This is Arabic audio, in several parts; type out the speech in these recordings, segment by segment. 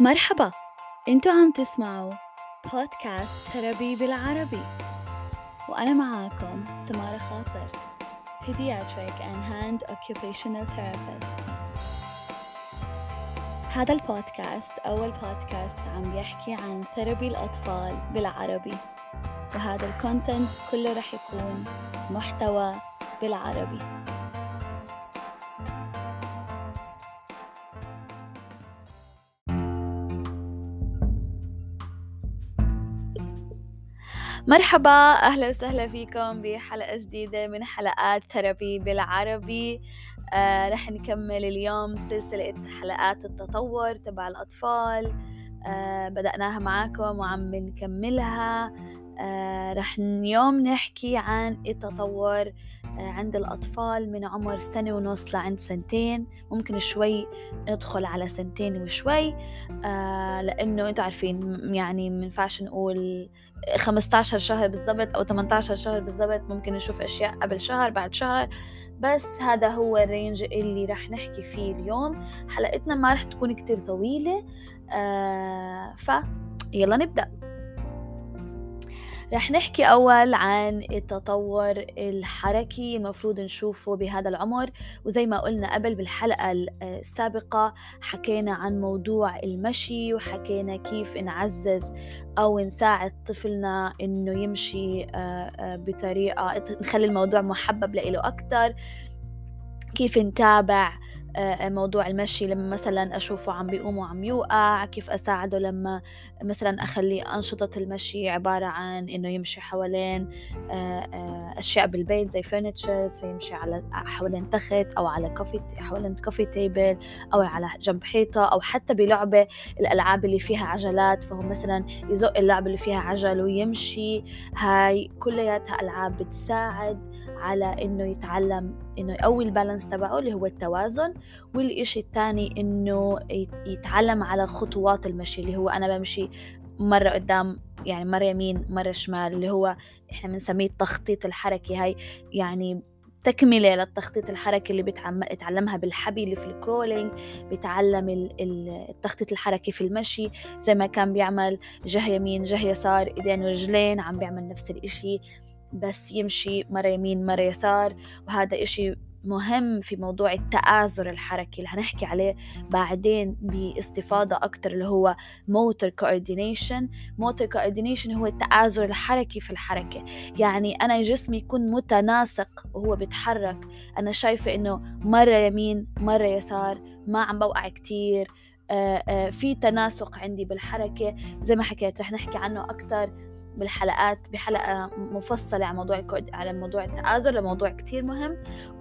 مرحبا، انتوا عم تسمعوا بودكاست ثيرابي بالعربي، وأنا معاكم سمارة خاطر Pediatric and Hand Occupational Therapist. هذا البودكاست أول بودكاست عم يحكي عن ثيرابي الأطفال بالعربي، وهذا الكونتنت كله رح يكون محتوى بالعربي. مرحبا، أهلا وسهلا فيكم بحلقة جديدة من حلقات ثيرابي بالعربي. رح نكمل اليوم سلسلة حلقات التطور تبع الأطفال. بدأناها معاكم وعم نكملها. رح اليوم نحكي عن التطور عند الأطفال من عمر 1.5 سنة لعند 2 سنين، ممكن شوي ندخل على 2 وشوي، لأنه أنتوا عارفين يعني منفعش نقول 15 شهر بالضبط أو 18 شهر بالضبط، ممكن نشوف أشياء قبل شهر بعد شهر، بس هذا هو الرينج اللي رح نحكي فيه اليوم. حلقتنا ما رح تكون كتير طويلة، فيلا نبدأ. رح نحكي أول عن التطور الحركي المفروض نشوفه بهذا العمر. وزي ما قلنا قبل بالحلقة السابقة حكينا عن موضوع المشي، وحكينا كيف نعزز أو نساعد طفلنا إنه يمشي بطريقة نخلي الموضوع محبب له أكتر، كيف نتابع موضوع المشي لما مثلا أشوفه عم بيقوم وعم يوقع، كيف أساعده لما مثلا أخلي أنشطة المشي عبارة عن إنه يمشي حوالين أشياء بالبيت زي فينيتشرز، فيمشي على حوالين تخت أو على حوالين كوفي تيبل أو على جنب حيطة، أو حتى بلعبة الألعاب اللي فيها عجلات فهو مثلا يزق اللعبة اللي فيها عجل ويمشي. هاي كلياتها ألعاب بتساعد على إنه يتعلم إنه يقوي البالانس تبعه اللي هو التوازن. والإشي الثاني إنه يتعلم على خطوات المشي اللي هو أنا بمشي مرة قدام يعني مرة يمين مرة شمال، اللي هو إحنا بنسميه التخطيط الحركي. هاي يعني تكملة للتخطيط الحركي اللي بيتعلمها بالحبي اللي في الكرولينج، بيتعلم التخطيط الحركي في المشي زي ما كان بيعمل جهة يمين جهة يسار إيدين ورجلين، عم بيعمل نفس الإشي بس يمشي مرة يمين مرة يسار. وهذا إشي مهم في موضوع التآزر الحركي اللي هنحكي عليه بعدين باستفاضة أكتر، اللي هو motor coordination. motor coordination هو التآزر الحركي في الحركة، يعني أنا جسمي يكون متناسق وهو بيتحرك، أنا شايفة إنه مرة يمين مرة يسار، ما عم بوقع كتير، في تناسق عندي بالحركة. زي ما حكيت رح نحكي عنه أكتر بالحلقات بحلقة مفصلة على موضوع التآزر، لموضوع كتير مهم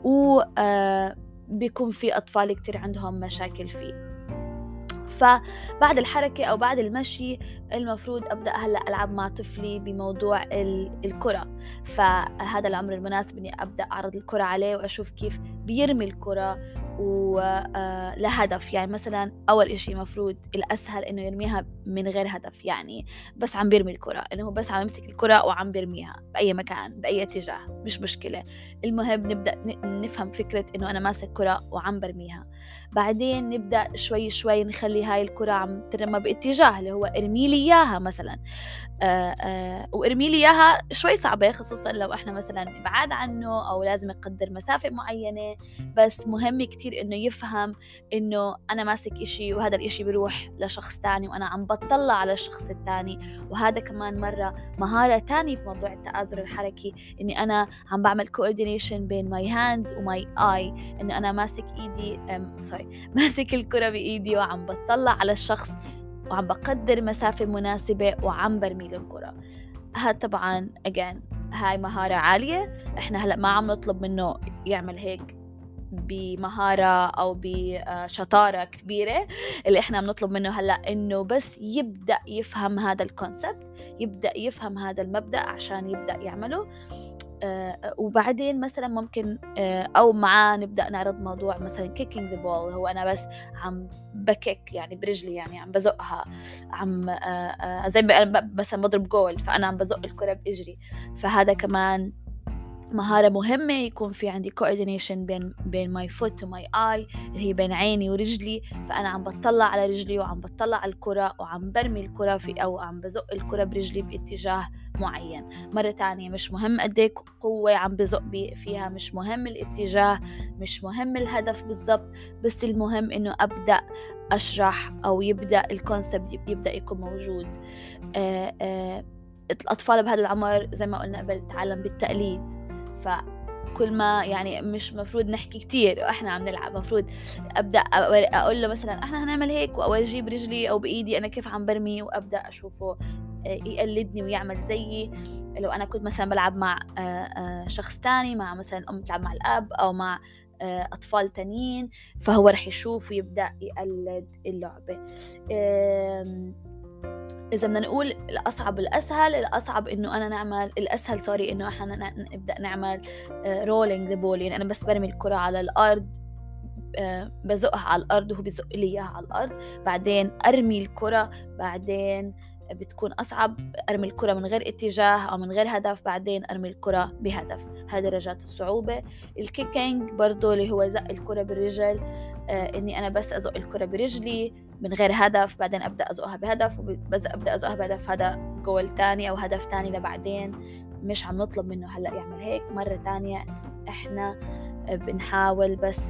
بيكون في أطفال كتير عندهم مشاكل فيه. فبعد الحركة أو بعد المشي المفروض أبدأ هلأ ألعب مع طفلي بموضوع الكرة، فهذا العمر المناسب إني أبدأ أعرض الكرة عليه وأشوف كيف بيرمي الكرة لهدف. يعني مثلا أول إشي مفروض الأسهل إنه يرميها من غير هدف، يعني بس عم بيرمي الكرة، إنه هو بس عم يمسك الكرة وعم بيرميها بأي مكان بأي اتجاه، مش مشكلة. المهم نبدأ نفهم فكرة إنه أنا ماسك كرة وعم برميها. بعدين نبدأ شوي شوي نخلي هاي الكرة عم ترمى باتجاه اللي هو ارمي لي إياها مثلا. وارمي لي إياها شوي صعبة خصوصا لو إحنا مثلا بعاد عنه أو لازم يقدر مسافة معينة، بس مهم كتير إنه يفهم إنه أنا ماسك إشي وهذا الإشي بيروح لشخص تاني وأنا عم بطلع على الشخص التاني. وهذا كمان مرة مهارة تانية في موضوع التآزر الحركي، إني أنا عم بعمل coordination بين my hands و my eye، إنه أنا ماسك إيدي ماسك الكرة بإيدي وعم بطلع على الشخص وعم بقدر مسافة مناسبة وعم برمي له الكرة. هاد طبعا هاي مهارة عالية، احنا هلأ ما عم نطلب منه يعمل هيك بمهارة أو بشطارة كبيرة. اللي احنا عم نطلب منه هلأ إنه بس يبدأ يفهم هذا الكونسبت، يبدأ يفهم هذا المبدأ عشان يبدأ يعمله. وبعدين مثلا ممكن أو معاه نبدأ نعرض موضوع مثلا kicking the ball، هو أنا بس عم بكيك يعني برجلي، يعني عم بزقها، عم زي مثلا بضرب جول فأنا عم بزق الكرة بإجري. فهذا كمان مهارة مهمة يكون في عندي coordination بين my foot و my eye اللي هي بين عيني ورجلي، فأنا عم بطلع على رجلي وعم بطلع على الكرة وعم برمي الكرة أو عم بزق الكرة برجلي باتجاه معين. مرة تانية مش مهم قديك قوة عم بزق فيها، مش مهم الاتجاه، مش مهم الهدف بالضبط، بس المهم إنه أبدأ أشرح أو يبدأ الكونسبت يبدأ يكون موجود. الأطفال بهذا العمر زي ما قلنا قبل تتعلم بالتقليد، فكل ما يعني مش مفروض نحكي كتير وإحنا عم نلعب، مفروض أبدأ أقول له مثلا إحنا هنعمل هيك وأورجيه برجلي أو بإيدي أنا كيف عم برمي، وأبدأ أشوفه يقلدني ويعمل زيي. لو أنا كنت مثلا بلعب مع شخص تاني، مع مثلا أم بتلعب مع الأب أو مع أطفال تانيين، فهو رح يشوف ويبدأ يقلد اللعبة. إذا بدنا نقول الأصعب الأصعب إنه أنا نعمل الأسهل إنه إحنا نبدأ نعمل rolling the ball، يعني أنا بس برمي الكرة على الأرض، بزقها على الأرض وهو بيزق لي إياها على الأرض، بعدين أرمي الكرة، بعدين بتكون أصعب أرمي الكرة من غير اتجاه أو من غير هدف، بعدين أرمي الكرة بهدف. هذه درجات الصعوبة. الكيكينج برضو اللي هو زق الكرة بالرجل، إني أنا بس أزق الكرة برجلي من غير هدف، بعدين أبدأ أزقها بهدف، أبدأ أزقها بهدف، هذا جول تاني أو هدف تاني لبعدين. مش عم نطلب منه هلأ يعمل هيك. مرة تانية إحنا بنحاول بس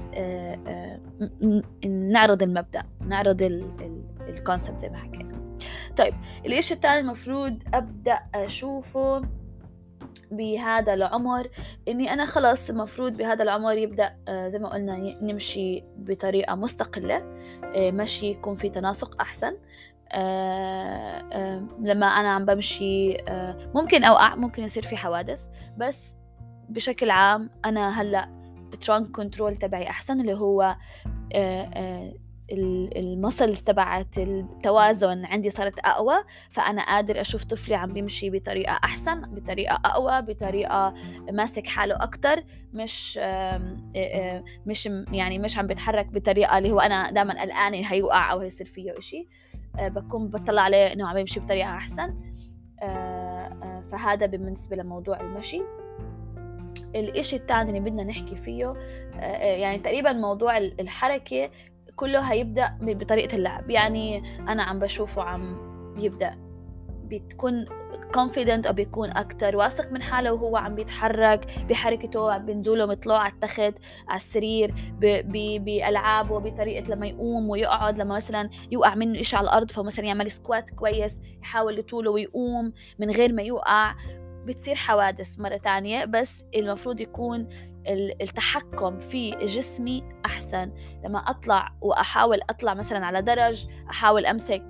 نعرض المبدأ، نعرض الكونسبت زي ما حكينا. طيب الإشي الثاني المفروض أبدأ أشوفه بهذا العمر، إني أنا خلاص المفروض بهذا العمر يبدأ زي ما قلنا نمشي بطريقة مستقلة، مشي يكون في تناسق أحسن. لما أنا عم بمشي ممكن أوقع، ممكن يصير في حوادث، بس بشكل عام أنا هلأ الترانك كنترول تبعي أحسن، اللي هو المسلز تبعت التوازن عندي صارت أقوى، فأنا قادر أشوف طفلي عم بيمشي بطريقة أحسن، بطريقة أقوى، بطريقة ماسك حاله أكتر، مش عم بيتحرك بطريقة اللي هو أنا دائما قلقانة هيوقع أو هيصير فيه إشي. بكون بطلع عليه إنه عم يمشي بطريقة أحسن. فهذا بالنسبة لموضوع المشي. الإشي الثاني اللي بدنا نحكي فيه يعني تقريبا موضوع الحركة كله هيبدأ بطريقة اللعب. يعني أنا عم بشوفه عم يبدأ بتكون confident أو بيكون أكتر واثق من حاله وهو عم بيتحرك بحركته، بنزوله مطلوع على التخت على السرير، بألعابه، بطريقة لما يقوم ويقعد، لما مثلا يوقع منه إشي على الأرض فمثلا يعمل سكوات كويس، يحاول يطوله ويقوم من غير ما يوقع. بتصير حوادث مرة تانية، بس المفروض يكون التحكم في جسمي أحسن. لما أطلع وأحاول أطلع مثلا على درج، أحاول أمسك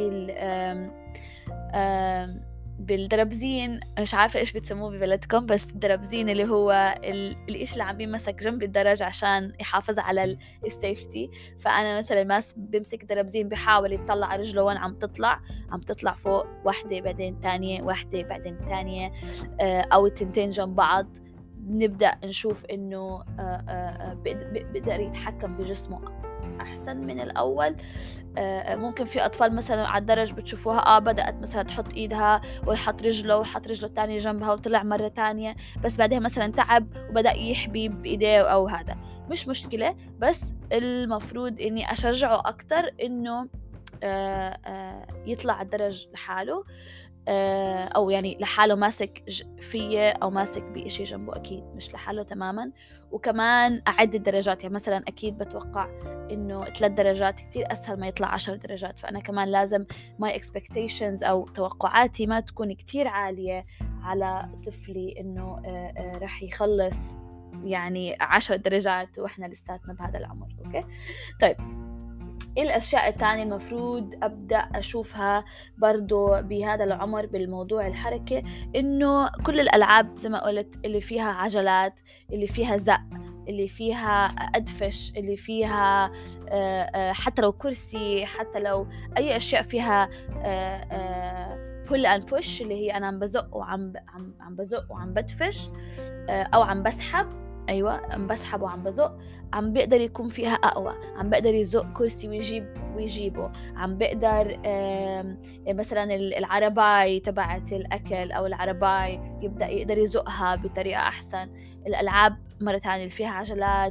بالدربزين، مش عارفة إيش بتسموه ببلدكم، بس الدربزين اللي هو الإيش اللي عم بيمسك جنب الدرج عشان يحافظ على السيفتي. فأنا مثلا بمسك دربزين بحاول يطلع رجله وين عم تطلع فوق، واحدة بعدين تانية، واحدة بعدين تانية، أو التنتين جنب بعض. نبدأ نشوف إنه بقدر يتحكم بجسمه أحسن من الأول. ممكن في أطفال مثلا على الدرج بتشوفوها بدأت مثلا تحط إيدها ويحط رجله وحط رجله التانية جنبها وطلع مرة تانية، بس بعدها مثلا تعب وبدأ يحبي بإيديه أو هذا مش مشكلة، بس المفروض إني أشجعه أكتر إنه يطلع على الدرج لحاله، أو يعني لحاله ماسك فيه أو ماسك بإشي جنبه، أكيد مش لحاله تماما. وكمان أعد الدرجات، يعني مثلا أكيد بتوقع إنه 3 درجات كتير أسهل ما يطلع 10 درجات، فأنا كمان لازم my expectations أو توقعاتي ما تكون كتير عالية على طفلي إنه رح يخلص يعني 10 درجات وإحنا لساتنا بهذا العمر. أوكي طيب إيه الأشياء التانية المفروض أبدأ أشوفها برضو بهذا العمر بالموضوع الحركة؟ إنه كل الألعاب زي ما قلت اللي فيها عجلات، اللي فيها زق، اللي فيها أدفش، اللي فيها حتى لو كرسي، حتى لو أي أشياء فيها pull and push، اللي هي أنا عم بزق وعم بزق وعم بدفش، أو عم بسحب. أيوة عم بسحب وعم بزق، عم بيقدر يكون فيها أقوى، عم بيقدر يزق كرسي ويجيبه، عم بيقدر مثلا العرباي تبعت الأكل أو العرباي يقدر يزقها بطريقة أحسن. الألعاب مرة تانية اللي فيها عجلات،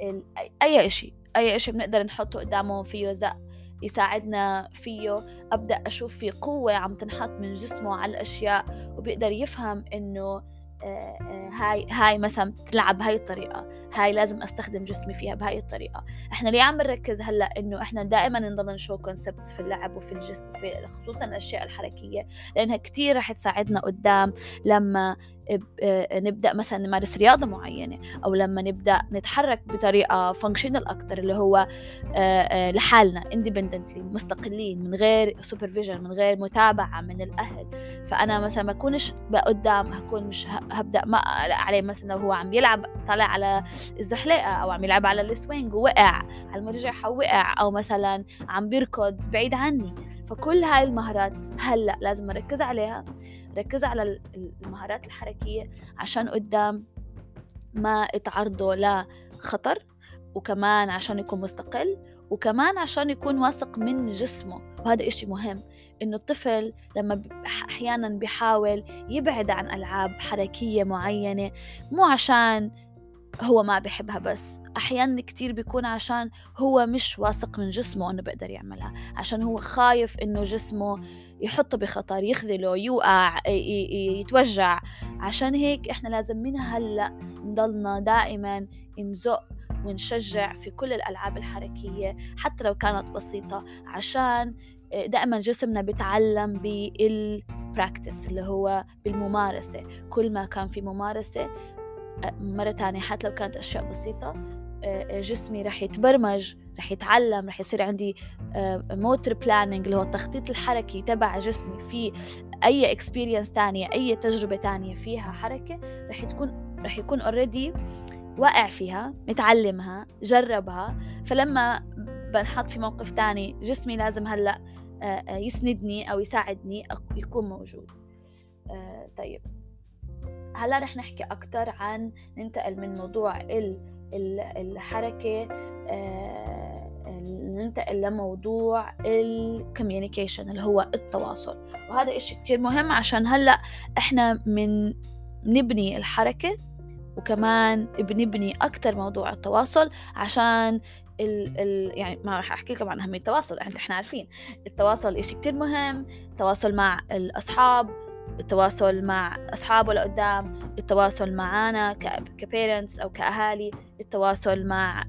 أي إشي بنقدر نحطه قدامه فيه زق يساعدنا فيه. أبدأ أشوف في قوة عم تنحط من جسمه على الأشياء، وبيقدر يفهم إنه هاي مثلا تلعب بهاي الطريقة، هاي لازم أستخدم جسمي فيها بهاي الطريقة. إحنا ليه عم نركز هلأ إنه إحنا دائما نضل نشوف كونسبتس في اللعب وفي الجسم، في خصوصا الأشياء الحركية، لأنها كتير رح تساعدنا قدام لما نبدأ مثلا نمارس رياضة معينة، أو لما نبدأ نتحرك بطريقة فانكشنال أكتر، اللي هو لحالنا independently مستقلين من غير supervision، من غير متابعة من الأهل. فأنا مثلا ما أكونش بقدام، هكون مش هبدأ ما عليه مثلا لو هو عم يلعب طالع على الزحليقة أو عم يلعب على السوينج ووقع على المرجحة ووقع، أو مثلا عم بيركض بعيد عني. فكل هاي المهارات هلأ لازم أركز عليها، ركز على المهارات الحركية عشان قدام ما اتعرضوا لخطر، وكمان عشان يكون مستقل، وكمان عشان يكون واثق من جسمه. وهذا إشي مهم، إنه الطفل لما أحيانا بيحاول يبعد عن ألعاب حركية معينة، مو عشان هو ما بيحبها، بس أحيانا كتير بيكون عشان هو مش واثق من جسمه إنه بيقدر يعملها، عشان هو خايف إنه جسمه يحطه بخطر، يخذله، يوقع، يتوجع. عشان هيك إحنا لازم من هلأ نضلنا دائما نزق ونشجع في كل الألعاب الحركية حتى لو كانت بسيطة، عشان دائما جسمنا بيتعلم بالبراكتس، اللي هو بالممارسة. كل ما كان في ممارسة مرة تانية حتى لو كانت أشياء بسيطة، جسمي رح يتبرمج، رح يتعلم، رح يصير عندي موتور بلاننج اللي هو التخطيط الحركي تبع جسمي في أي experience تانية، أي تجربة تانية فيها حركة، رح يكون already واقع فيها، متعلمها، جربها. فلما بنحط في موقف تاني جسمي لازم هلأ يسندني أو يساعدني يكون موجود. طيب هلا رح نحكي أكتر عن ننتقل من موضوع الحركة، ننتقل لموضوع الكوميونيكيشن اللي هو التواصل. وهذا إشي كتير مهم، عشان هلأ إحنا نبني الحركة، وكمان بنبني أكتر موضوع التواصل، عشان يعني ما راح أحكي لكم عن أهمية التواصل، إحنا عارفين التواصل إشي كتير مهم. التواصل مع الأصحاب، التواصل مع أصحابه لقدام، التواصل معانا كبيرنتس أو كأهالي، التواصل مع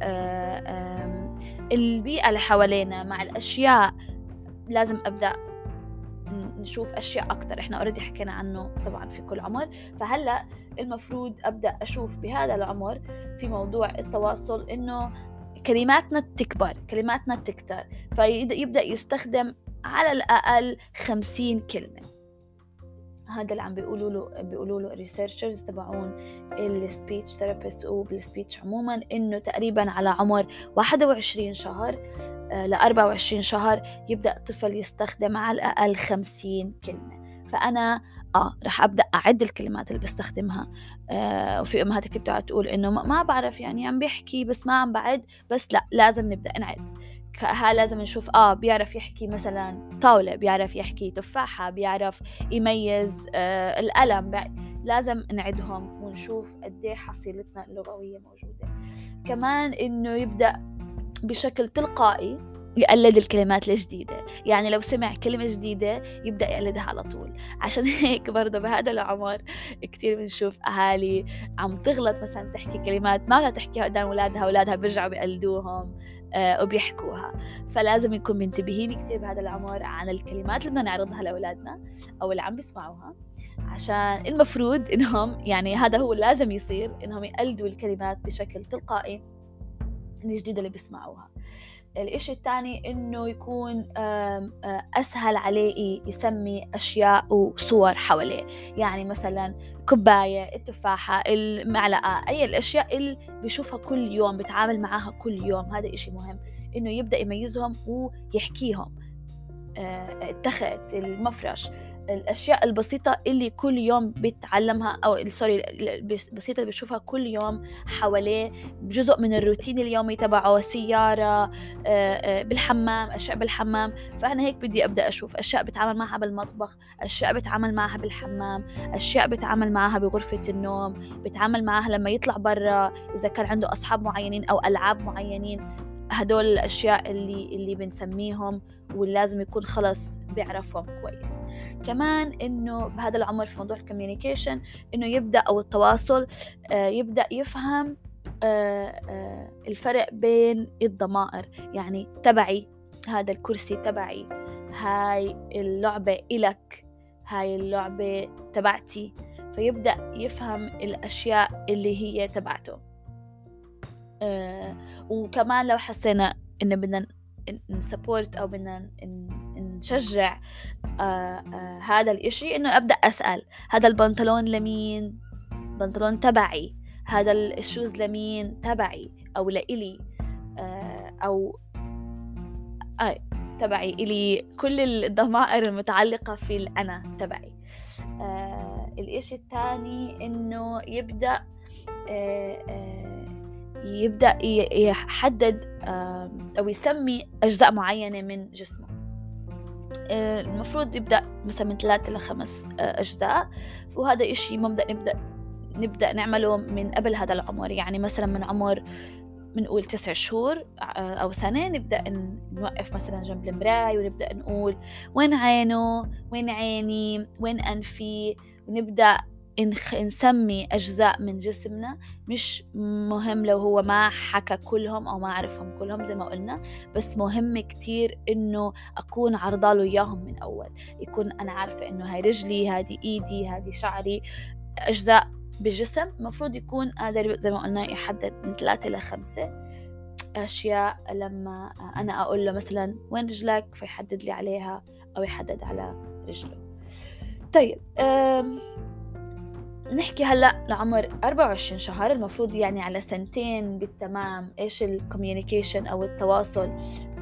البيئة اللي حوالينا، مع الأشياء. لازم أبدأ نشوف أشياء أكتر، إحنا أوريدي حكينا عنه طبعا في كل عمر. فهلأ المفروض أبدأ أشوف بهذا العمر في موضوع التواصل إنه كلماتنا تكبر، كلماتنا تكتر، فيبدأ يستخدم على الأقل 50 كلمة. هذا اللي عم بيقولوا له الريسيرشرز تبعون السبيتش ثيرابيست وبالسبيتش عموما، إنه تقريبا على عمر 21 شهر ل 24 شهر يبدأ الطفل يستخدم على الأقل 50 كلمة. فأنا رح أبدأ أعد الكلمات اللي بستخدمها. وفي أمهات كتير بتقعد تقول إنه ما بعرف، يعني عم بيحكي بس ما عم بعد. بس لا، لازم نبدأ نعد. لازم نشوف بيعرف يحكي مثلا طاولة، بيعرف يحكي تفاحة، بيعرف يميز القلم. لازم نعدهم ونشوف قديه حصيلتنا اللغوية موجودة. كمان إنه يبدأ بشكل تلقائي يقلد الكلمات الجديدة، يعني لو سمع كلمة جديدة يبدأ يقلدها على طول. عشان هيك برضه بهذا العمر كتير بنشوف أهالي عم تغلط، مثلا تحكي كلمات ما بدها تحكيها قدام أولادها بيرجعوا بيقلدوهم وبيحكوها. فلازم نكون منتبهين كتير بهذا العمر عن الكلمات اللي بدنا نعرضها لأولادنا أو اللي عم بيسمعوها، عشان المفروض إنهم، يعني هذا هو لازم يصير، إنهم يقلدوا الكلمات بشكل تلقائي الجديدة اللي بيسمعوها. الإشي الثاني إنه يكون أسهل عليه يسمي أشياء وصور حواليه، يعني مثلا كوباية، التفاحة، المعلقة، أي الأشياء اللي بيشوفها كل يوم، بيتعامل معاها كل يوم. هذا إشي مهم، إنه يبدأ يميزهم ويحكيهم. التخت، المفرش، الأشياء البسيطة اللي كل يوم بيتعلمها، أو سوري البسيطة اللي بيشوفها كل يوم حواليه، جزء من الروتين اليومي تبعه، سيارة، بالحمام، أشياء بالحمام. فأنا هيك بدي أبدأ أشوف أشياء بتعامل معها بالمطبخ، أشياء بتعامل معها بالحمام، أشياء بتعامل معها بغرفة النوم، بتعامل معها لما يطلع برا، إذا كان عنده أصحاب معينين أو ألعاب معينين. هدول الأشياء اللي بنسميهم واللي لازم يكون خلص بيعرفهم كويس. كمان إنه بهذا العمر في موضوع الكوميونيكيشن إنه يبدأ أو التواصل يبدأ يفهم الفرق بين الضمائر، يعني تبعي، هذا الكرسي تبعي، هاي اللعبة إلك، هاي اللعبة تبعتي. فيبدأ يفهم الأشياء اللي هي تبعته. وكمان لو حسينا إنه بدنا نسبورت أو بدنا نشجع هذا الإشي، إنه أبدأ أسأل هذا البنطلون لمين؟ بنطلون تبعي. هذا الشوز لمين؟ تبعي أو لإلي، أو تبعي إلي. كل الضمائر المتعلقة في الأنا تبعي. الإشي الثاني إنه يبدأ يحدد أو يسمي أجزاء معينة من جسمه. المفروض يبدأ مثلا من 3 ل5 أجزاء. وهذا إشي نبدأ نعمله من قبل هذا العمر. يعني مثلا من عمر بنقول 9 شهور أو سنة نبدأ نوقف مثلا جنب المراية ونبدأ نقول وين عينه، وين عيني، وين أنفي، ونبدأ نسمي أجزاء من جسمنا. مش مهم لو هو ما حكى كلهم أو ما عرفهم كلهم زي ما قلنا، بس مهم كتير إنه أكون عرضاله إياهم من أول. يكون أنا عارفة إنه هاي رجلي، هذه إيدي، هذه شعري، أجزاء بالجسم. مفروض يكون هذا زي ما قلنا يحدد من 3 إلى 5 أشياء. لما أنا أقول له مثلا وين رجلك فيحدد لي عليها أو يحدد على رجله. طيب نحكي هلأ لعمر 24 شهر. المفروض يعني على 2 بالتمام إيش الكوميونيكيشن أو التواصل،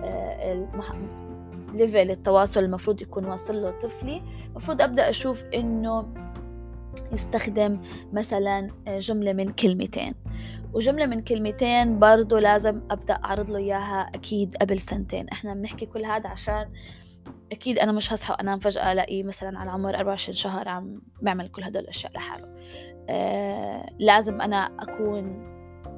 ليفل التواصل المفروض يكون واصل له طفلي. المفروض أبدأ أشوف إنه يستخدم مثلا جملة من كلمتين. وجملة من كلمتين برضو لازم أبدأ أعرض له إياها أكيد قبل 2. إحنا بنحكي كل هذا عشان أكيد أنا مش هصحى وأنام فجأة ألاقي مثلا على عمر 24 شهر عم بعمل كل هدول الأشياء لحاله. لازم أنا أكون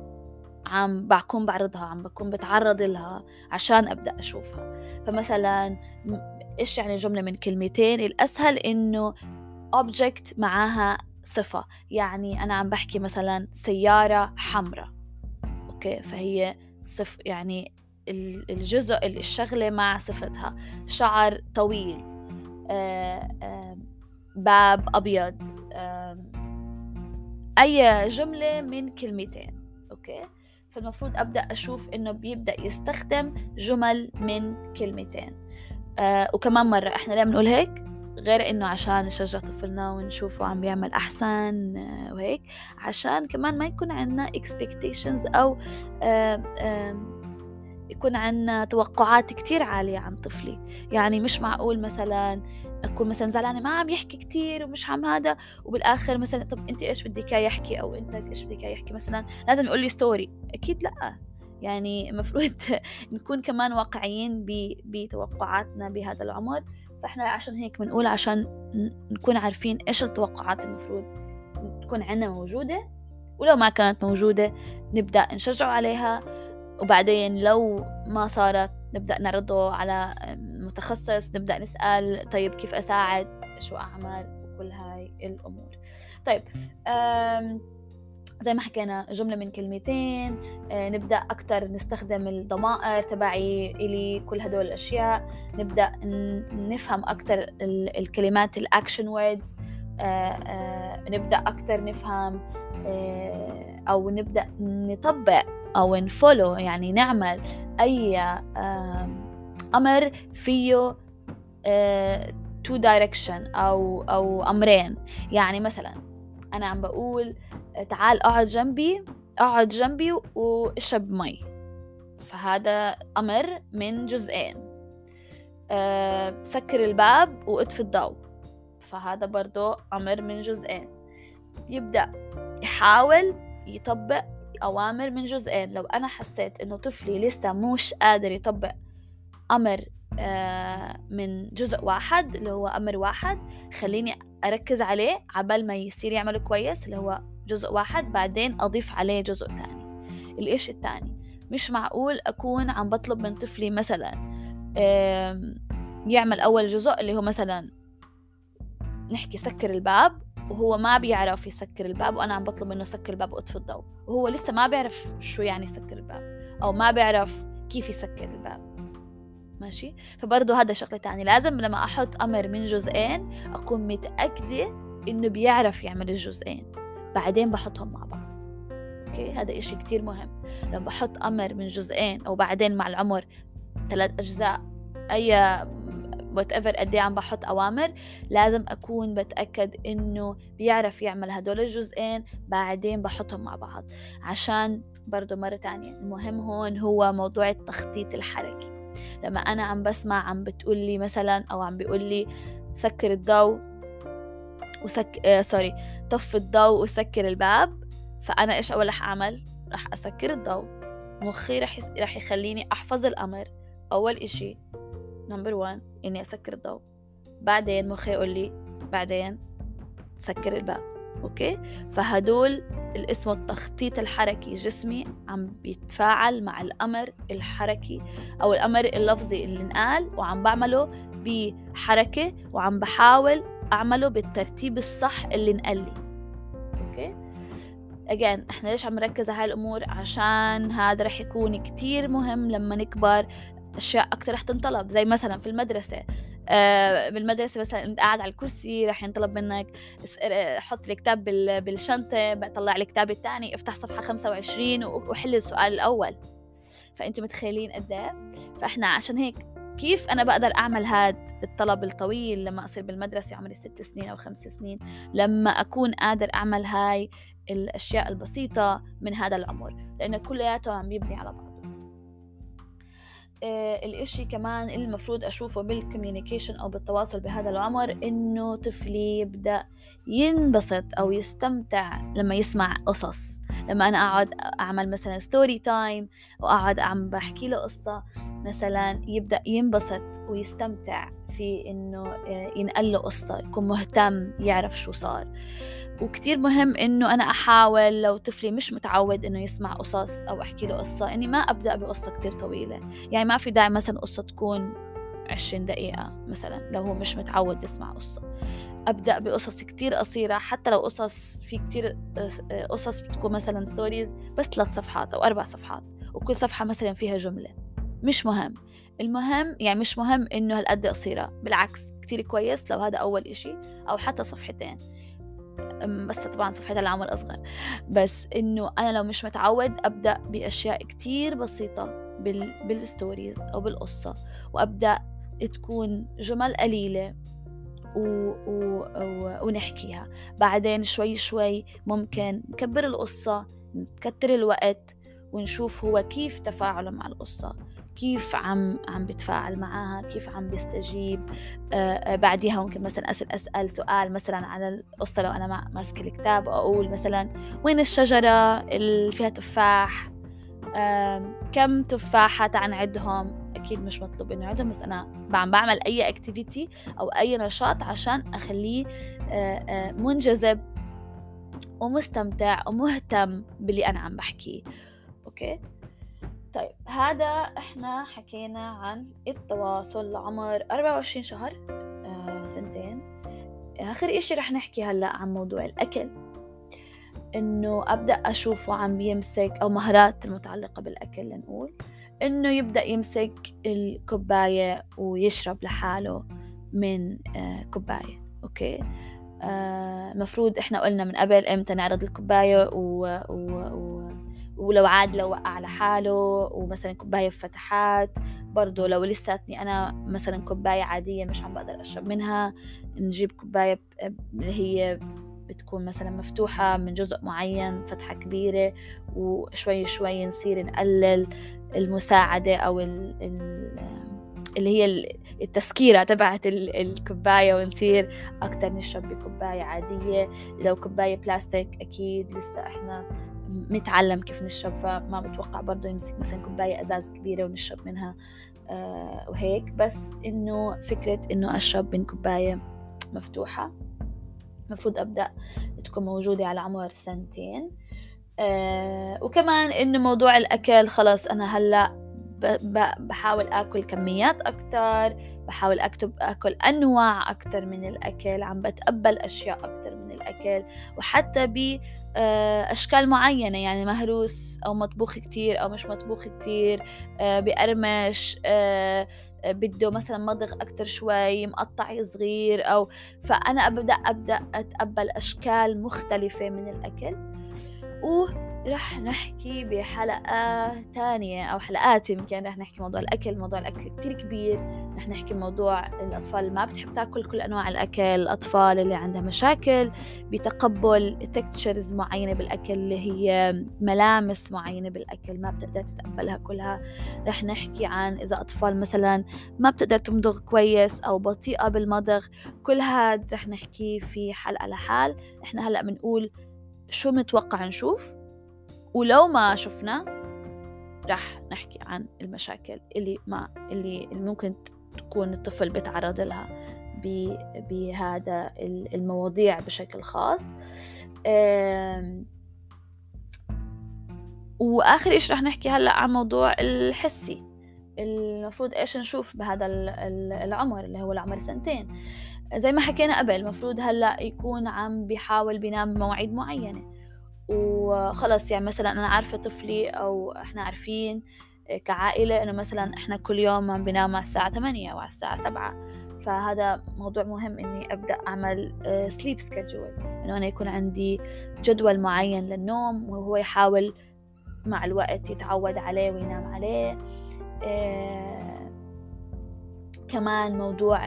بعرضها، بكون بتعرض لها عشان أبدأ أشوفها. فمثلا إيش يعني جملة من كلمتين؟ الأسهل إنه object معاها صفة. يعني أنا عم بحكي مثلا سيارة حمراء، أوكي، فهي يعني الجزء الشغلة مع صفتها. شعر طويل، باب أبيض، أي جملة من كلمتين. أوكي، فالمفروض أبدأ أشوف إنه بيبدأ يستخدم جمل من كلمتين. وكمان مرة إحنا ليه بنقول هيك؟ غير إنه عشان نشجع طفلنا ونشوفه عم بيعمل أحسن وهيك، عشان كمان ما يكون عنا expectations أو يكون عنا توقعات كتير عالية عن طفلي. يعني مش معقول مثلا أكون مثلا زعلانة ما عم يحكي كتير ومش عم هذا، وبالآخر مثلا طب أنت إيش بدك يحكي، أو أنت إيش بدك يحكي، مثلا لازم يقول لي ستوري. أكيد لأ. يعني مفروض نكون كمان واقعيين بتوقعاتنا بهذا العمر. فإحنا عشان هيك بنقول عشان نكون عارفين إيش التوقعات المفروض تكون عنا موجودة، ولو ما كانت موجودة نبدأ نشجعه عليها. وبعدين لو ما صارت نبدأ نعرضه على متخصص، نبدأ نسأل طيب كيف أساعد، شو أعمل، وكل هاي الأمور. طيب زي ما حكينا جملة من كلمتين. نبدأ أكتر نستخدم الضمائر تبعي إلي، كل هدول الأشياء. نبدأ نفهم أكتر الكلمات الأكشن ووردز. نبدأ أكتر نفهم أو نبدأ نطبق أو نفولو، يعني نعمل أي أمر فيه two direction أو أمرين. يعني مثلا أنا عم بقول تعال اقعد جنبي واشرب مي، فهذا أمر من جزئين. سكر الباب واطفي الضوء، فهذا برضو أمر من جزئين. يبدأ يحاول يطبق أوامر من جزئين. لو أنا حسيت إنه طفلي لسه مش قادر يطبق أمر من جزء واحد اللي هو أمر واحد، خليني أركز عليه عبال ما يصير يعمله كويس اللي هو جزء واحد، بعدين أضيف عليه جزء تاني. الإشي التاني، مش معقول أكون عم بطلب من طفلي مثلا يعمل أول جزء اللي هو مثلا نحكي سكر الباب، وهو ما بيعرف يسكر الباب، وأنا عم بطلب منه سكر الباب وأطفي الضوء، وهو لسه ما بيعرف شو يعني يسكر الباب أو ما بيعرف كيف يسكر الباب. ماشي؟ فبرضه هذا شغلة تاني، لازم لما أحط أمر من جزئين أكون متأكدة إنه بيعرف يعمل الجزئين، بعدين بحطهم مع بعض. أوكي؟ هذا إشي كتير مهم. لما بحط أمر من جزئين أو بعدين مع العمر 3 أجزاء، أي whatever قد إيه عم بحط أوامر، لازم أكون بتأكد إنه بيعرف يعمل هدول الجزئين، بعدين بحطهم مع بعض. عشان برضو مرة تانية المهم هون هو موضوع التخطيط الحركي. لما أنا عم بسمع عم بتقولي مثلا أو عم بيقولي سكر الضوء طفي الضوء وسكر الباب، فأنا إيش أول رح أعمل؟ رح أسكر الضوء. مخي رح يخليني أحفظ الأمر. أول إشي نمبر 1 إني أسكر الضوء، بعدين مخي يقول لي بعدين سكر الباب. أوكي؟ فهدول اسمه التخطيط الحركي. جسمي عم بيتفاعل مع الأمر الحركي أو الأمر اللفظي اللي انقال، وعم بعمله بحركة، وعم بحاول أعمله بالترتيب الصح اللي انقال لي. أوكي؟ again احنا ليش عم نركز على هاي الأمور؟ عشان هذا رح يكون كتير مهم لما نكبر. أشياء أكتر رح تنطلب، زي مثلا في المدرسة. بالمدرسة مثلا أنت قاعد على الكرسي، رح ينطلب منك حط الكتاب بالشنطة، بطلع الكتاب الثاني، افتح صفحة 25 وحل السؤال الأول. فأنت متخيلين قد ايه؟ فإحنا عشان هيك كيف أنا بقدر أعمل هاد الطلب الطويل لما أصير بالمدرسة عمري 6 سنين أو 5 سنين، لما أكون قادر أعمل هاي الأشياء البسيطة من هذا العمر، لأنه كلياته عم يبني على بعض. الاشي كمان اللي المفروض أشوفه بالكوميونيكيشن أو بالتواصل بهذا العمر، إنه طفلي يبدأ ينبسط أو يستمتع لما يسمع قصص. لما أنا أقعد أعمل مثلا ستوري تايم وأقعد عم بحكي له قصة مثلا، يبدأ ينبسط ويستمتع في إنه ينقل له قصة، يكون مهتم يعرف شو صار. وكتير مهم إنه أنا أحاول لو طفلي مش متعود إنه يسمع قصص أو أحكي له قصة، إني ما أبدأ بقصة كتير طويلة. يعني ما في داعي مثلا قصة تكون 20 دقيقة مثلا لو هو مش متعود يسمع قصة. أبدأ بقصص كتير قصيرة، حتى لو قصص في كتير قصص بتكون مثلا ستوريز بس 3 صفحات أو 4 صفحات، وكل صفحة مثلا فيها جملة. مش مهم، المهم يعني مش مهم إنه هالقد قصيرة، بالعكس كتير كويس لو هذا أول إشي، أو حتى صفحتين، بس طبعا صفحتها العمر أصغر. بس إنه أنا لو مش متعود أبدأ بأشياء كتير بسيطة بالستوريز أو بالقصة، وأبدأ تكون جمل قليلة ونحكيها. بعدين شوي شوي ممكن نكبر القصة، نكتر الوقت، ونشوف هو كيف تفاعله مع القصة، كيف عم بيتفاعل معاها، كيف عم بيستجيب. بعديها ممكن مثلا أسأل سؤال مثلا على القصة لو أنا ماسك الكتاب، وأقول مثلا وين الشجرة اللي فيها تفاح، كم تفاحة، تعال نعدهم. أكيد مش مطلوب إنه نعدهم، بس أنا بعمل أي أكتيفيتي أو أي نشاط عشان أخليه منجذب ومستمتع ومهتم باللي أنا عم بحكيه. أوكي؟ طيب هذا إحنا حكينا عن التواصل لعمر 24 شهر، 2 سنين. آخر إشي رح نحكي هلأ عن موضوع الأكل، إنه أبدأ أشوفه عم بيمسك، أو مهارات المتعلقة بالأكل لنقول، إنه يبدأ يمسك الكوباية ويشرب لحاله من كوباية. أوكي؟ مفروض إحنا قلنا من قبل إمتى نعرض الكوباية ولو عاد لو وقع على حاله، ومثلا كوباية بفتحات. برضو لو لساتني أنا مثلا كوباية عادية مش عم بقدر أشرب منها، نجيب كوباية اللي هي بتكون مثلا مفتوحة من جزء معين، فتحة كبيرة، وشوي شوي نصير نقلل المساعدة أو اللي هي التسكيرة تبعت الكوباية، ونصير أكتر نشرب بكوباية عادية. لو كوباية بلاستيك أكيد لسه إحنا نتعلم كيف نشرب، فما بتوقع برضه نمسك مثلا كوباية أزاز كبيرة ونشرب منها وهيك. بس إنه فكرة إنه أشرب من كوباية مفتوحة مفروض أبدأ تكون موجودة على عمر 2 سنين. وكمان إنه موضوع الأكل خلاص أنا هلأ بحاول أكل كميات أكتر، بحاول أكل أنواع أكتر من الأكل، عم بتقبل أشياء أكتر من الأكل، وحتى بأشكال معينة، يعني مهروس أو مطبوخ كتير أو مش مطبوخ كتير، بقرمش، بده مثلا مضغ أكتر شوي، مقطع صغير، أو فأنا أبدأ أتقبل أشكال مختلفة من الأكل. ورح نحكي بحلقة تانية أو حلقات يمكن رح نحكي موضوع الأكل. موضوع الأكل كتير كبير، رح نحكي موضوع الأطفال اللي ما بتحب تاكل كل أنواع الأكل، الأطفال اللي عندها مشاكل بتقبل تكتشرز معينة بالأكل، اللي هي ملامس معينة بالأكل ما بتقدر تتقبلها كلها. رح نحكي عن إذا أطفال مثلا ما بتقدر تمضغ كويس أو بطيئة بالمضغ. كل هاد رح نحكي في حلقة لحال. إحنا هلأ بنقول شو متوقع نشوف، ولو ما شفنا رح نحكي عن المشاكل اللي ممكن تكون الطفل بيتعرض لها بهذا المواضيع بشكل خاص. وآخر إيش رح نحكي هلأ عن موضوع الحسي، المفروض إيش نشوف بهذا العمر اللي هو العمر 2 سنين. زي ما حكينا قبل، المفروض هلأ يكون عم بيحاول بينام بمواعيد معينة، وخلص يعني مثلا أنا عارفة طفلي أو إحنا عارفين كعائلة إنه مثلا إحنا كل يوم عم بنام على الساعة 8 أو على الساعة 7. فهذا موضوع مهم إني أبدأ أعمل sleep schedule، إنه أنا يكون عندي جدول معين للنوم، وهو يحاول مع الوقت يتعود عليه وينام عليه. كمان موضوع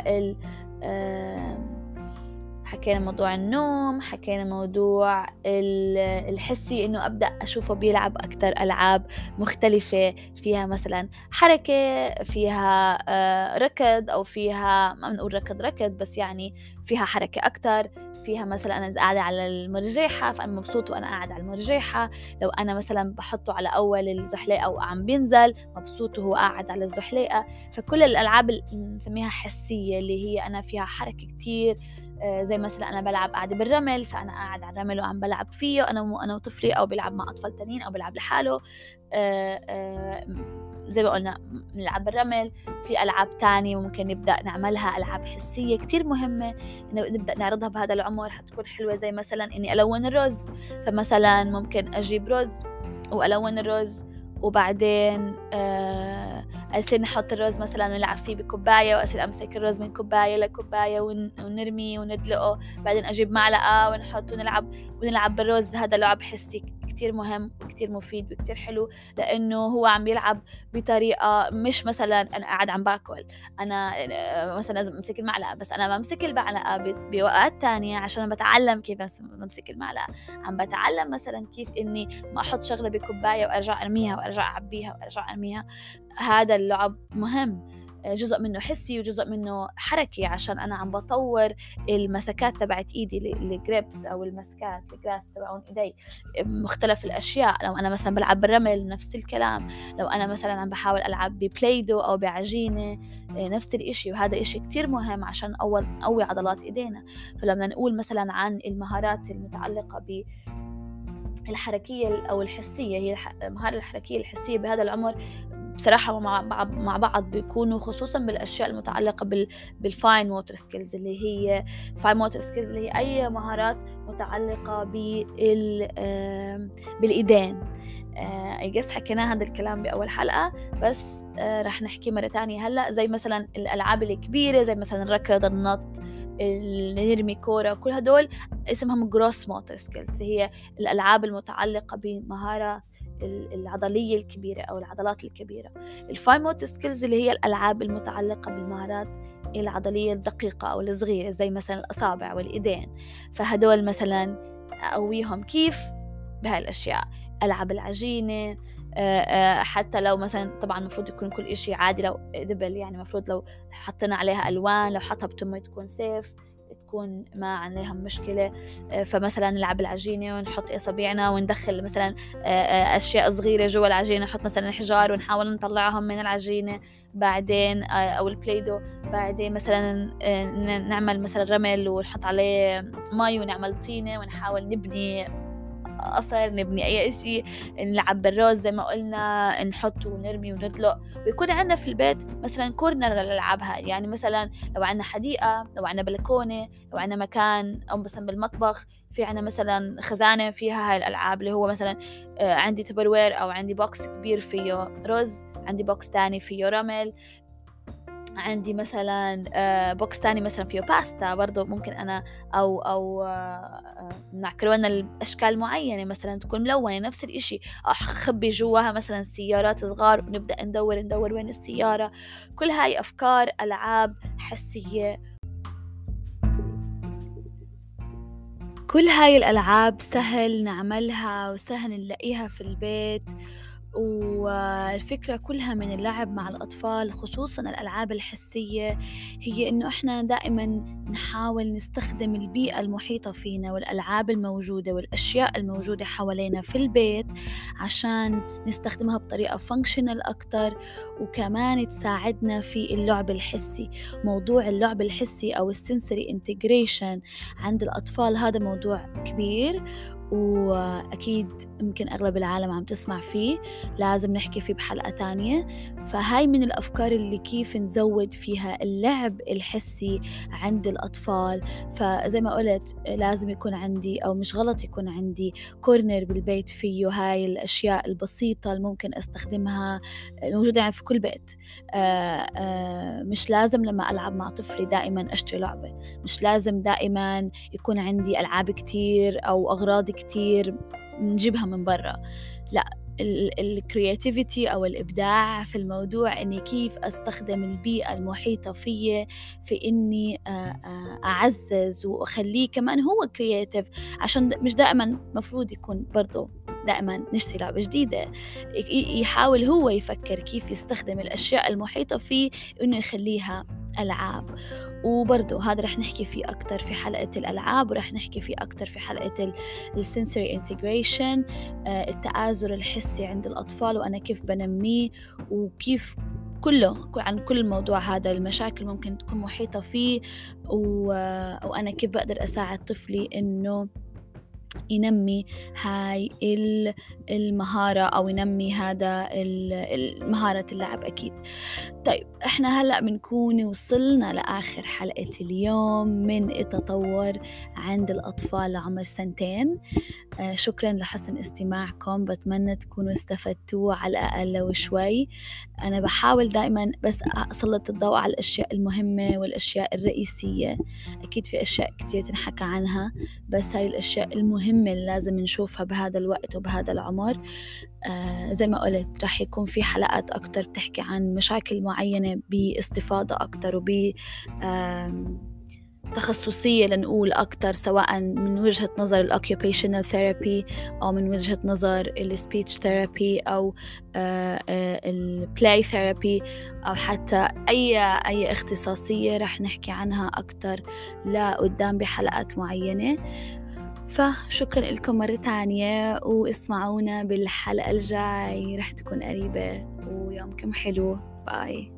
حكينا موضوع النوم، حكينا موضوع الحسي، إنه أبدأ أشوفه بيلعب أكتر ألعاب مختلفة فيها مثلا حركة، فيها ركض، أو فيها ما بنقول ركض بس يعني فيها حركة أكتر، فيها مثلا أنا قاعدة على المرجيحة فأنا مبسوط وأنا قاعدة على المرجيحة. لو أنا مثلا بحطه على أول الزحليقة وعم بينزل مبسوط وهو قاعد على الزحليقة. فكل الألعاب اللي نسميها حسية اللي هي أنا فيها حركة كتير، زي مثلا أنا بلعب قاعدة بالرمل فأنا قاعد على الرمل وعم بلعب فيه أنا وطفلي، أو بلعب مع أطفال تانيين، أو بلعب لحاله. زي ما قلنا نلعب بالرمل. في ألعاب تانية ممكن نبدأ نعملها، ألعاب حسية كتير مهمة إنه نبدأ نعرضها بهذا العمر، حتكون حلوة. زي مثلا إني ألون الرز، فمثلا ممكن أجيب رز وألون الرز، وبعدين أصير نحط الرز مثلا ونلعب فيه بكوباية، وأصير أمسك الرز من كوباية لكوباية ونرميه وندلقه، بعدين أجيب معلقة ونحط ونلعب بالرز. هذا لعب حسي كتير مهم وكتير مفيد وكتير حلو، لأنه هو عم بيلعب بطريقة مش مثلا أنا قاعد عم باكل أنا مثلا لازم أمسك المعلقة، بس أنا بمسك المعلقة بوقت تانية عشان بتعلم كيف بمسك المعلقة. عم بتعلم مثلا كيف إني ما أحط شغلة بكوباية وأرجع أرميها وأرجع أعبيها وأرجع أرميها. هذا اللعب مهم، جزء منه حسي وجزء منه حركي، عشان أنا عم بطور المسكات تبعت إيدي، الجريبس أو المسكات الجراس تبعون إيدي، مختلف الأشياء. لو أنا مثلا بلعب بالرمل نفس الكلام، لو أنا مثلا عم بحاول ألعب ببلايدو أو بعجينة نفس الإشي. وهذا إشي كتير مهم عشان نقوي عضلات إيدينا. فلما نقول مثلا عن المهارات المتعلقة بالحركية أو الحسية، هي المهارة الحركية الحسية بهذا العمر بصراحة مع بعض بيكونوا خصوصا بالأشياء المتعلقة بالفاين موتور سكيلز، اللي هي فاين موتور سكيلز اللي هي أي مهارات متعلقة بالإيدين. قص حكينا هذا الكلام بأول حلقة، بس رح نحكي مرة تانية هلأ. زي مثلا الألعاب الكبيرة زي مثلا الركض، النط، نرمي كورة، كل هدول اسمهم جروس موتور سكيلز، هي الألعاب المتعلقة بمهارة العضلية الكبيرة أو العضلات الكبيرة. الفاين موتور سكيلز اللي هي الألعاب المتعلقة بالمهارات العضلية الدقيقة أو الصغيرة زي مثلا الأصابع والإيدين. فهدول مثلا أقويهم كيف بهاي الأشياء، ألعب العجينة، حتى لو مثلًا طبعًا المفروض يكون كل إشي عادي لو edible، يعني المفروض لو حطينا عليها ألوان، لو حطها بتمّة تكون safe، تكون ما عليها مشكلة. فمثلًا نلعب العجينة ونحط أصابعنا وندخّل مثلًا أشياء صغيرة جوّا العجينة، نحط مثلًا حجار ونحاول نطلّعهم من العجينة بعدين، أو الPlay-Doh. بعدين مثلًا نعمل مثلًا رمل ونحط عليه مَي ونعمل طينة ونحاول نبني قصر، نبني أي إشي، نلعب بالرز زي ما قُلنا، نحط ونرمي وندلق، ويكون عندنا في البيت مثلًا corner للألعاب هاي. يعني مثلًا لو عندنا حديقة، لو عندنا بلكونة، لو عندنا مكان، أو مثلًا بالمطبخ في عندنا مثلًا خزانة فيها هاي الألعاب، اللي هو مثلًا عندي Tupperware أو عندي box كبير فيه رز، عندي box تاني فيه رمل، عندي مثلًا box تاني مثلًا فيه باستا برضه ممكن أنا، أو معكرونة لأشكال معيّنة مثلًا تكون ملونة نفس الإشي، أخبّي جواها مثلًا سيارات صغار ونبدأ ندوّر وين السيارة. كل هاي أفكار ألعاب حسية. كل هاي الألعاب سهل نعملها وسهل نلاقيها في البيت، والفكرة كلها من اللعب مع الأطفال خصوصا الألعاب الحسية هي إنه إحنا دائما نحاول نستخدم البيئة المحيطة فينا والألعاب الموجودة والأشياء الموجودة حوالينا في البيت عشان نستخدمها بطريقة فانكشنال أكتر، وكمان تساعدنا في اللعب الحسي. موضوع اللعب الحسي أو السنسوري انتجريشن عند الأطفال هذا موضوع كبير، وأكيد يمكن أغلب العالم عم تسمع فيه، لازم نحكي فيه بحلقة تانية. فهاي من الأفكار اللي كيف نزود فيها اللعب الحسي عند الأطفال. فزي ما قلت لازم يكون عندي، أو مش غلط يكون عندي كورنر بالبيت فيه هاي الأشياء البسيطة اللي ممكن أستخدمها، موجودة يعني في كل بيت. مش لازم لما ألعب مع طفلي دائما أشتري لعبة، مش لازم دائما يكون عندي ألعاب كتير أو أغراض كتير نجيبها من برا. لا، الكرياتيفيتي أو الإبداع في الموضوع إني كيف أستخدم البيئة المحيطة فيي في إني أعزز وأخليه كمان هو كرياتيف، عشان مش دائما مفروض يكون برضو دائما نشتري لعبة جديدة. يحاول هو يفكر كيف يستخدم الأشياء المحيطة فيه إنه يخليها ألعاب. وبرضو هذا رح نحكي فيه أكتر في حلقة الألعاب، ورح نحكي فيه أكتر في حلقة السنسوري انتجريشن، التآزر الحسي عند الأطفال وأنا كيف بنميه، وكيف كله عن كل الموضوع هذا المشاكل ممكن تكون محيطة فيه، وأنا كيف بقدر أساعد طفلي إنه ينمي هاي المهارة، أو ينمي هذا مهارة اللعب أكيد. طيب إحنا هلأ بنكون وصلنا لآخر حلقة اليوم من التطور عند الأطفال لعمر 2 سنين. شكرا لحسن استماعكم، بتمنى تكونوا استفدتوا على الأقل لو شوي. أنا بحاول دائما بس أسلط الضوء على الأشياء المهمة والأشياء الرئيسية. أكيد في أشياء كتير تنحكى عنها، بس هاي الأشياء المهمة اللي لازم نشوفها بهذا الوقت وبهذا العمر. زي ما قلت رح يكون في حلقات أكتر بتحكي عن مشاكل معينة باستفاضة أكتر تخصصية لنقول أكتر، سواء من وجهة نظر ال occupational therapy أو من وجهة نظر ال speech therapy أو ال play therapy، أو حتى أي اختصاصية رح نحكي عنها أكتر لقدام بحلقات معينة. فشكرا لكم مرة تانية، واسمعونا بالحلقة الجاي رح تكون قريبة، ويومكم حلو. باي.